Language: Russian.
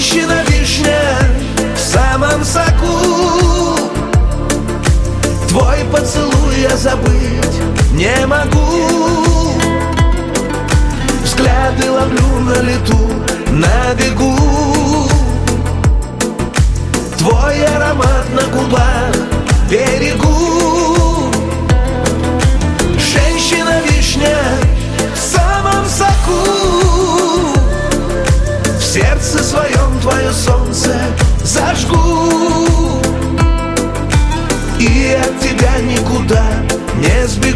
женщина-вишня в самом соку. Твой поцелуй я забыть не могу. Взгляды ловлю на лету, на бегу. Твой аромат на губах берегу. Женщина-вишня в самом соку. В сердце своем твое солнце зажгу. И от тебя никуда не сбегу.